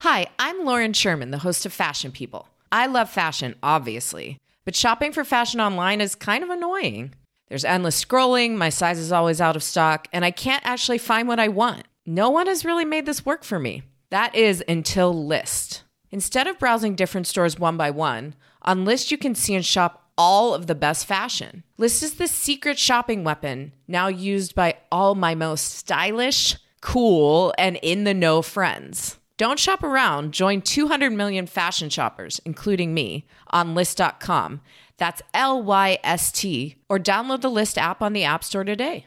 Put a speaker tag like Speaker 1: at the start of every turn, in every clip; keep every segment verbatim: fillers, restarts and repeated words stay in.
Speaker 1: Hi, I'm Lauren Sherman, the host of Fashion People. I love fashion, obviously, but shopping for fashion online is kind of annoying. There's endless scrolling, my size is always out of stock, and I can't actually find what I want. No one has really made this work for me. That is until Lyst. Instead of browsing different stores one by one, on Lyst you can see and shop all of the best fashion. Lyst is the secret shopping weapon, now used by all my most stylish, cool, and in-the-know friends. Don't shop around. Join two hundred million fashion shoppers, including me, on Lyst dot com. That's L Y S T. Or download the Lyst app on the App Store today.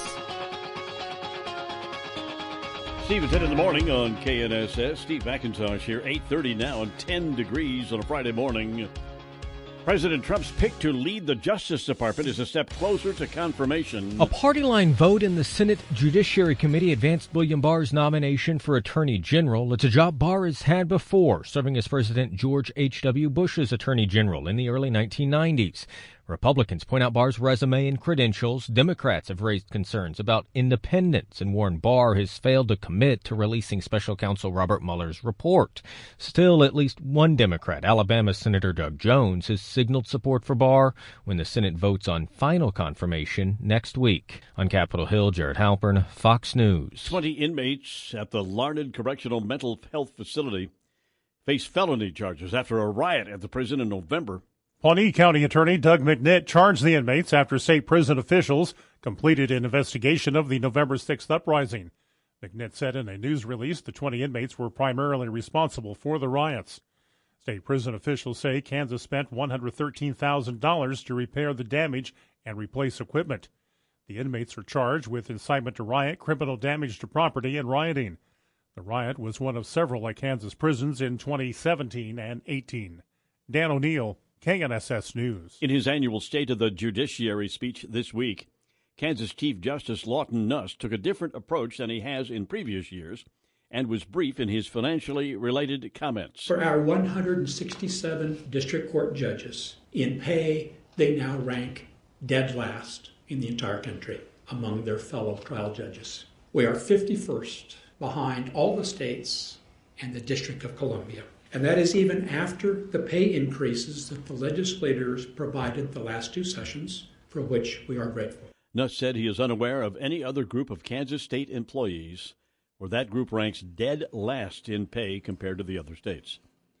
Speaker 2: Steve at ten in the morning on K N S S. Steve McIntosh here, eight thirty now and ten degrees on a Friday morning. President Trump's pick to lead the Justice Department is a step closer to confirmation.
Speaker 3: A party line vote in the Senate Judiciary Committee advanced William Barr's nomination for Attorney General. It's a job Barr has had before, serving as President George H W. Bush's Attorney General in the early nineteen nineties. Republicans point out Barr's resume and credentials. Democrats have raised concerns about independence and warned Barr has failed to commit to releasing Special Counsel Robert Mueller's report. Still, at least one Democrat, Alabama Senator Doug Jones, has signaled support for Barr when the Senate votes on final confirmation next week. On Capitol Hill, Jared Halpern, Fox News.
Speaker 2: twenty inmates at the Larned Correctional Mental Health Facility face felony charges after a riot at the prison in November.
Speaker 4: Pawnee County Attorney Doug McNitt charged the inmates after state prison officials completed an investigation of the November sixth uprising. McNitt said in a news release the twenty inmates were primarily responsible for the riots. State prison officials say Kansas spent one hundred thirteen thousand dollars to repair the damage and replace equipment. The inmates are charged with incitement to riot, criminal damage to property, and rioting. The riot was one of several at Kansas prisons in twenty seventeen and eighteen. Dan O'Neill, K N S S News.
Speaker 2: In his annual State of the Judiciary speech this week, Kansas Chief Justice Lawton Nuss took a different approach than he has in previous years and was brief in his financially related comments.
Speaker 5: For our one hundred sixty-seven district court judges, in pay, they now rank dead last in the entire country among their fellow trial judges. We are fifty-first behind all the states and the District of Columbia. And that is even after the pay increases that the legislators provided the last two sessions, for which we are grateful.
Speaker 2: Nuss said he is unaware of any other group of Kansas state employees where that group ranks dead last in pay compared to the other states.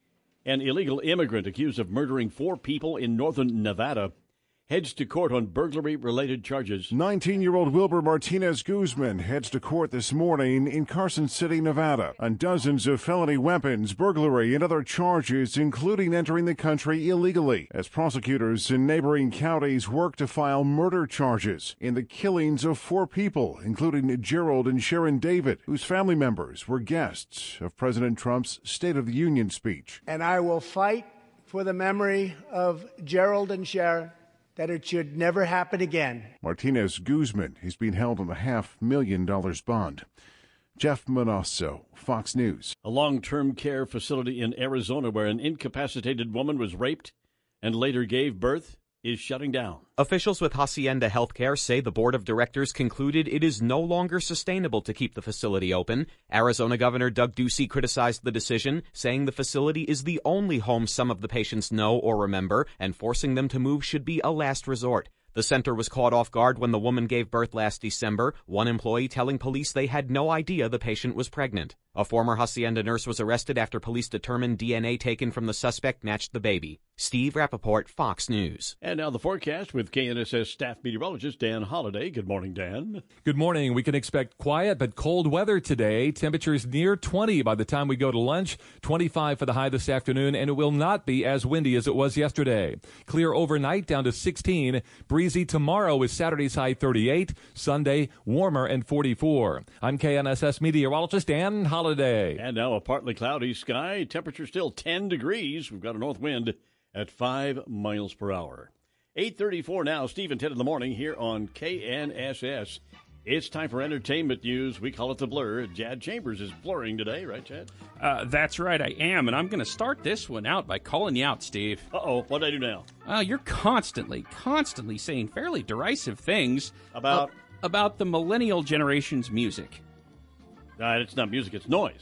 Speaker 2: An illegal immigrant accused of murdering four people in northern Nevada heads to court on burglary-related charges.
Speaker 6: nineteen-year-old Wilber Martinez Guzman heads to court this morning in Carson City, Nevada, on dozens of felony weapons, burglary, and other charges, including entering the country illegally, as prosecutors in neighboring counties work to file murder charges in the killings of four people, including Gerald and Sharon David, whose family members were guests of President Trump's State of the Union speech.
Speaker 7: And I will fight for the memory of Gerald and Sharon, that it should never happen again.
Speaker 6: Martinez Guzman is being held on a half million dollars bond. Jeff Manasso, Fox News.
Speaker 2: A long-term care facility in Arizona where an incapacitated woman was raped and later gave birth is shutting down.
Speaker 8: Officials with Hacienda Healthcare say the board of directors concluded it is no longer sustainable to keep the facility open. Arizona Governor Doug Ducey criticized the decision, saying the facility is the only home some of the patients know or remember, and forcing them to move should be a last resort. The center was caught off guard when the woman gave birth last December, one employee telling police they had no idea the patient was pregnant. A former Hacienda nurse was arrested after police determined D N A taken from the suspect matched the baby. Steve Rappaport, Fox News.
Speaker 2: And now the forecast with K N S S staff meteorologist Dan Holliday. Good morning, Dan.
Speaker 9: Good morning. We can expect quiet but cold weather today. Temperatures near twenty by the time we go to lunch, twenty-five for the high this afternoon, and it will not be as windy as it was yesterday. Clear overnight down to sixteen. Breezy tomorrow with Saturday's high thirty-eight. Sunday, warmer and forty-four. I'm K N S S meteorologist Dan Holliday.
Speaker 2: And now a partly cloudy sky. Temperature still ten degrees. We've got a north wind at five miles per hour. eight thirty-four now. Steve and Ted in the morning here on K N S S. It's time for entertainment news. We call it the blur. Chad Chambers is blurring today, right, Chad?
Speaker 10: Uh, that's right, I am. And I'm going to start this one out by calling you out, Steve.
Speaker 2: Uh-oh. What'd I do now?
Speaker 10: Uh, you're constantly, constantly saying fairly derisive things.
Speaker 2: About?
Speaker 10: Uh, about the millennial generation's music.
Speaker 2: Uh, it's not music, it's noise.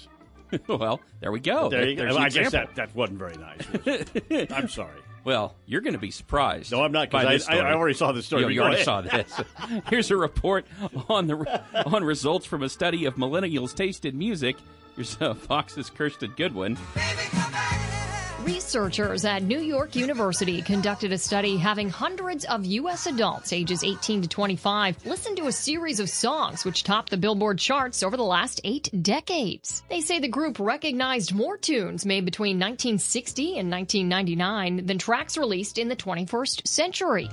Speaker 10: Well, there we go.
Speaker 2: There you go.
Speaker 10: There's
Speaker 2: I
Speaker 10: an
Speaker 2: guess
Speaker 10: example.
Speaker 2: that, that wasn't very nice. I'm sorry.
Speaker 10: Well, you're going to be surprised.
Speaker 2: No, I'm not,
Speaker 10: by
Speaker 2: because
Speaker 10: this
Speaker 2: I,
Speaker 10: story.
Speaker 2: I already saw this story.
Speaker 10: You,
Speaker 2: but
Speaker 10: you
Speaker 2: go
Speaker 10: already
Speaker 2: ahead.
Speaker 10: saw this. Here's a report on the on results from a study of millennials' taste in music. Here's uh, Fox's Kirsten Goodwin.
Speaker 11: Researchers at New York University conducted a study having hundreds of U S adults ages eighteen to twenty-five listen to a series of songs which topped the Billboard charts over the last eight decades. They say the group recognized more tunes made between nineteen sixty and nineteen ninety-nine than tracks released in the twenty-first century.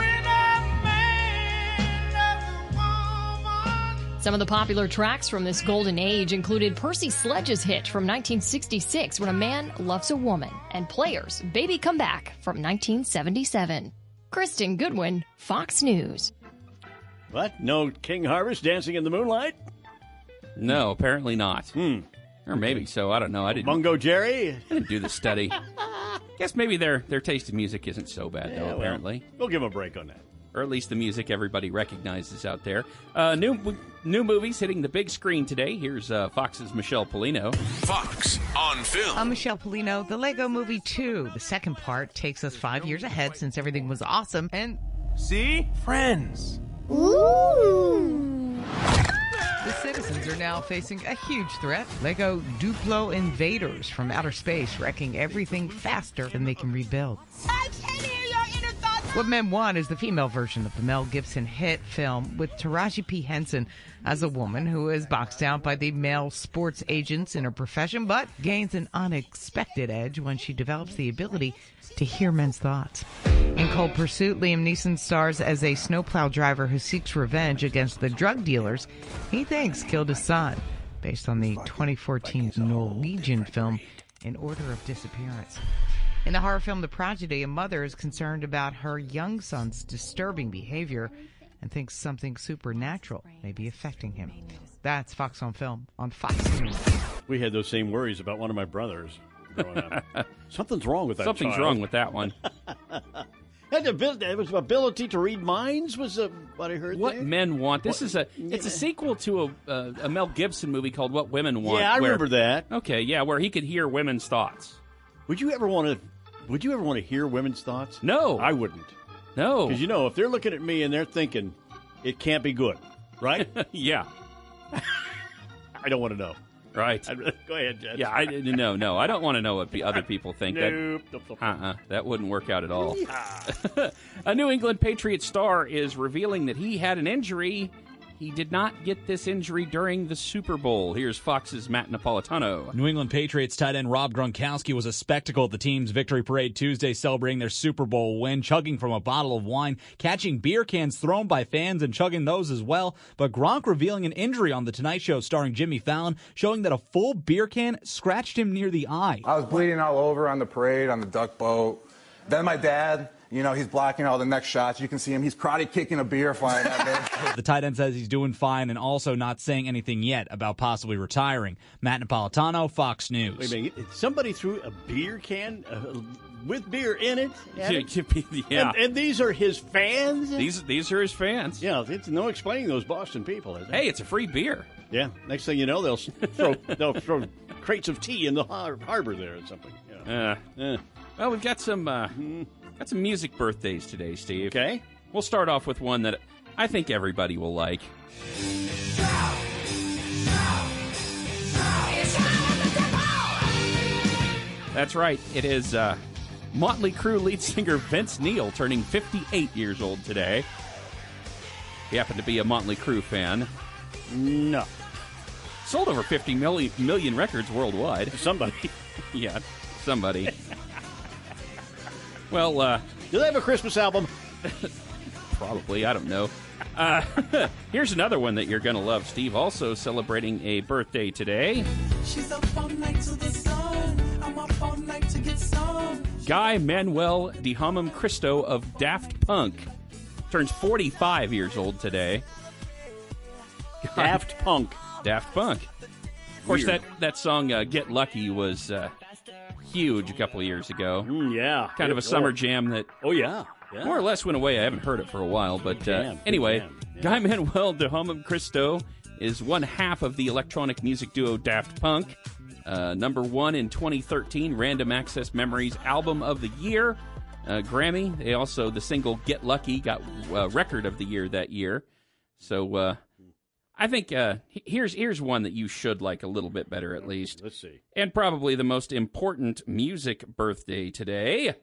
Speaker 11: Some of the popular tracks from this golden age included Percy Sledge's hit from nineteen sixty-six, When a Man Loves a Woman, and Players' Baby Come Back from nineteen seventy-seven. Kristen Goodwin, Fox News.
Speaker 2: What? No King Harvest dancing in the moonlight?
Speaker 10: No, apparently not.
Speaker 2: Hmm.
Speaker 10: Or maybe so. I don't know. I didn't.
Speaker 2: Mungo Jerry?
Speaker 10: I didn't do the study. Guess maybe their their taste in music isn't so bad,
Speaker 2: Yeah,
Speaker 10: though,
Speaker 2: well,
Speaker 10: apparently.
Speaker 2: We'll give them a break on that.
Speaker 10: Or at least the music everybody recognizes out there. Uh, new new movies hitting the big screen today. Here's uh, Fox's Michelle Polino.
Speaker 12: Fox on Film.
Speaker 13: I'm Michelle Polino. The Lego Movie two. The second part takes us five years ahead since everything was awesome. And
Speaker 12: see? Friends.
Speaker 13: Ooh. The citizens are now facing a huge threat. Lego Duplo invaders from outer space, wrecking everything faster than they can rebuild.
Speaker 14: I can hear your inner thoughts.
Speaker 13: What Men Want is the female version of the Mel Gibson hit film with Taraji P. Henson as a woman who is boxed out by the male sports agents in her profession, but gains an unexpected edge when she develops the ability to hear men's thoughts. In Cold Pursuit, Liam Neeson stars as a snowplow driver who seeks revenge against the drug dealers he thinks killed his son, based on the twenty fourteen Norwegian film In Order of Disappearance. In the horror film The Prodigy, a mother is concerned about her young son's disturbing behavior and thinks something supernatural may be affecting him. That's Fox on Film on Fox News.
Speaker 2: We had those same worries about one of my brothers growing up. Something's wrong with that
Speaker 10: Something's
Speaker 2: child.
Speaker 10: wrong with that one.
Speaker 2: And the abil- it was ability to read minds was uh, what I heard.
Speaker 10: What
Speaker 2: there.
Speaker 10: Men Want. This
Speaker 2: What-
Speaker 10: is a it's a sequel to a, a a Mel Gibson movie called What Women Want.
Speaker 2: Yeah, I
Speaker 10: where-
Speaker 2: remember that.
Speaker 10: Okay, yeah, where he could hear women's thoughts.
Speaker 2: Would you ever want to? Would you ever want to hear women's thoughts?
Speaker 10: No,
Speaker 2: I wouldn't.
Speaker 10: No,
Speaker 2: because you know if they're looking at me and they're thinking it can't be good, right?
Speaker 10: Yeah,
Speaker 2: I don't want to know.
Speaker 10: Right.
Speaker 2: I'd, go ahead, Jed.
Speaker 10: Yeah, I no, no. I don't want to know what the other people think.
Speaker 2: Nope.
Speaker 10: That, uh-uh, that wouldn't work out at all. A New England Patriots star is revealing that he had an injury. He did not get this injury during the Super Bowl. Here's Fox's Matt Napolitano.
Speaker 15: New England Patriots tight end Rob Gronkowski was a spectacle at the team's victory parade Tuesday, celebrating their Super Bowl win, chugging from a bottle of wine, catching beer cans thrown by fans and chugging those as well. But Gronk revealing an injury on The Tonight Show starring Jimmy Fallon, showing that a full beer can scratched him near the eye.
Speaker 16: I was bleeding all over on the parade, on the duck boat. Then my dad, you know, he's blocking all the next shots. You can see him. He's karate kicking a beer flying at me.
Speaker 15: The tight end says he's doing fine and also not saying anything yet about possibly retiring. Matt Napolitano, Fox News.
Speaker 2: Wait a minute. Somebody threw a beer can uh, with beer in it?
Speaker 10: Yeah, yeah.
Speaker 2: And, and these are his fans?
Speaker 10: These these are his fans.
Speaker 2: Yeah, it's no explaining those Boston people, is it?
Speaker 10: Hey, it's a free beer.
Speaker 2: Yeah. Next thing you know, they'll throw they'll throw crates of tea in the har- harbor there or something. Yeah.
Speaker 10: Uh, uh. Well, we've got some uh, got some music birthdays today, Steve.
Speaker 2: Okay.
Speaker 10: We'll start off with one that I think everybody will like. That's right. It is uh, Motley Crue lead singer Vince Neil turning fifty-eight years old today. He happened to be a Motley Crue fan.
Speaker 2: No.
Speaker 10: Sold over fifty million, million records worldwide.
Speaker 2: Somebody.
Speaker 10: Yeah, somebody. Well, uh...
Speaker 2: do they have a Christmas album?
Speaker 10: Probably. I don't know. Uh, here's another one that you're going to love, Steve. Also celebrating a birthday today.
Speaker 17: She's up all night to the sun. I'm up all night to get some.
Speaker 10: Guy Manuel de Homem Christo of Daft Punk turns forty-five years old today.
Speaker 2: Daft Punk.
Speaker 10: Daft Punk. Of course,
Speaker 2: Weird.
Speaker 10: that, that song, uh, Get Lucky, was uh, huge a couple of years ago.
Speaker 2: Mm, yeah.
Speaker 10: Kind of a summer jam that
Speaker 2: oh, yeah. yeah.
Speaker 10: more or less went away. I haven't heard it for a while. But uh,
Speaker 2: jam.
Speaker 10: anyway,
Speaker 2: Jam. Yeah.
Speaker 10: Guy Manuel de Homem Christo is one half of the electronic music duo Daft Punk. Uh, Uh, number one in twenty thirteen, Random Access Memories Album of the Year. Uh, Grammy. They also, the single Get Lucky got uh, Record of the Year that year. So uh, I think uh, here's here's one that you should like a little bit better at least.
Speaker 2: Let's see.
Speaker 10: And probably the most important music birthday today.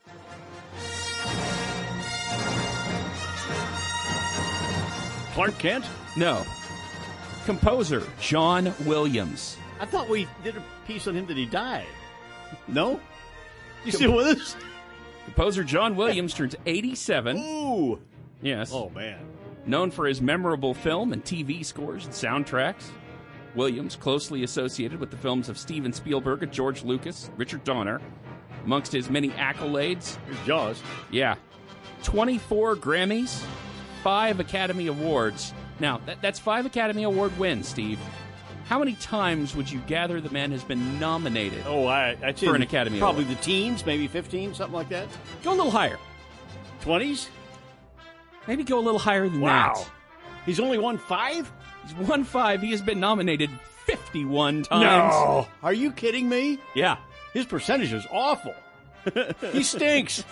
Speaker 2: Clark Kent?
Speaker 10: No. Composer John Williams.
Speaker 2: I thought we did a piece on him that he died. No? You still with us?
Speaker 10: Composer John Williams turns eighty-seven.
Speaker 2: Ooh!
Speaker 10: Yes.
Speaker 2: Oh, man.
Speaker 10: Known for his memorable film and T V scores and soundtracks, Williams closely associated with the films of Steven Spielberg and George Lucas, Richard Donner. Amongst his many accolades...
Speaker 2: Here's Jaws.
Speaker 10: Yeah. twenty-four Grammys, five Academy Awards. Now, that, that's five Academy Award wins, Steve. How many times would you gather the man has been nominated
Speaker 2: oh, I, I'd say
Speaker 10: for an Academy
Speaker 2: probably
Speaker 10: Award?
Speaker 2: Probably the teens, maybe fifteen, something like that.
Speaker 10: Go a little higher.
Speaker 2: twenties?
Speaker 10: Maybe go a little higher than
Speaker 2: wow.
Speaker 10: that.
Speaker 2: He's only won five?
Speaker 10: He's won five. He has been nominated fifty-one times.
Speaker 2: No. Are you kidding me?
Speaker 10: Yeah.
Speaker 2: His percentage is awful. He stinks.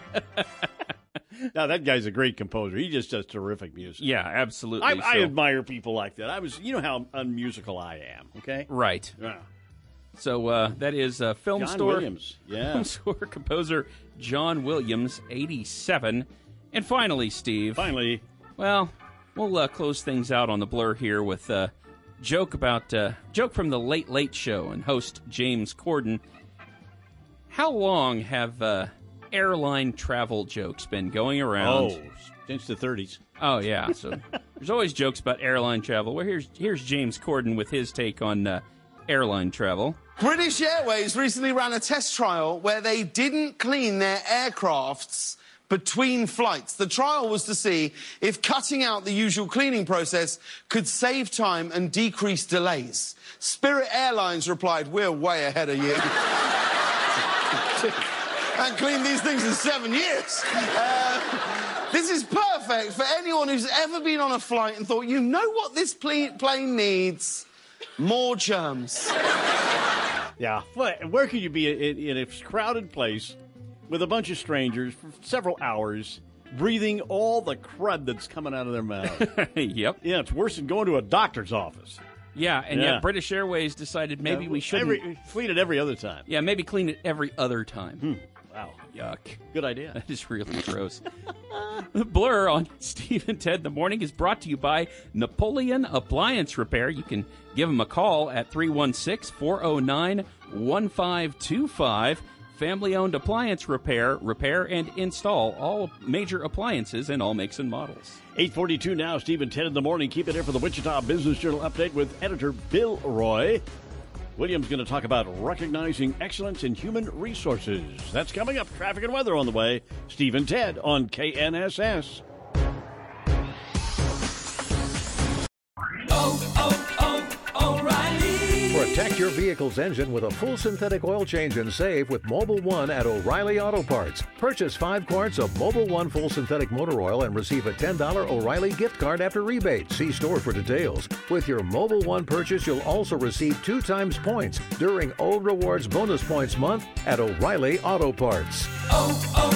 Speaker 2: Now, that guy's a great composer. He just does terrific music.
Speaker 10: Yeah, absolutely.
Speaker 2: I,
Speaker 10: so.
Speaker 2: I admire people like that. I was, you know how unmusical I am, okay?
Speaker 10: Right.
Speaker 2: Yeah.
Speaker 10: So uh, that is uh, film
Speaker 2: John
Speaker 10: store.
Speaker 2: Williams. Yeah.
Speaker 10: Film store composer John Williams, eighty-seven. And finally, Steve.
Speaker 2: Finally.
Speaker 10: Well, we'll uh, close things out on the Blur here with a joke about uh, joke from the Late Late Show and host James Corden. How long have uh, airline travel jokes been going around?
Speaker 2: Oh, since the thirties.
Speaker 10: Oh, yeah. So there's always jokes about airline travel. Well, here's here's James Corden with his take on uh, airline travel.
Speaker 18: British Airways recently ran a test trial where they didn't clean their aircrafts between flights. The trial was to see if cutting out the usual cleaning process could save time and decrease delays. Spirit Airlines replied, "We're way ahead of you." And cleaned these things in seven years. Uh, this is perfect for anyone who's ever been on a flight and thought, you know what this pl- plane needs? More germs.
Speaker 2: Yeah. Where could you be in, in a crowded place with a bunch of strangers for several hours, breathing all the crud that's coming out of their mouth?
Speaker 10: Yep.
Speaker 2: Yeah, it's worse than going to a doctor's office.
Speaker 10: Yeah, and
Speaker 2: Yeah.
Speaker 10: yet British Airways decided maybe
Speaker 2: Yeah,
Speaker 10: we shouldn't...
Speaker 2: every- clean it every other time.
Speaker 10: Yeah, maybe clean it every other time.
Speaker 2: Hmm. Wow.
Speaker 10: Yuck.
Speaker 2: Good idea.
Speaker 10: That is really gross. Blur on Steve and Ted in the Morning is brought to you by Napoleon Appliance Repair. You can give them a call at three one six, four oh nine, one five two five. Family-owned appliance repair, repair and install all major appliances and all makes and models.
Speaker 2: eight forty-two now, Steve and Ted in the Morning. Keep it here for the Wichita Business Journal update with editor Bill Roy. William's going to talk about recognizing excellence in human resources. That's coming up. Traffic and weather on the way. Steve and Ted on K N S S.
Speaker 17: Oh, oh, oh, O'Reilly.
Speaker 19: Protect your vehicle's engine with a full synthetic oil change and save with Mobile One at O'Reilly Auto Parts. Purchase five quarts of Mobile One full synthetic motor oil and receive a ten dollars O'Reilly gift card after rebate. See store for details. With your Mobile One purchase, you'll also receive two times points during O Rewards Bonus Points Month at O'Reilly Auto Parts.
Speaker 17: Oh, oh.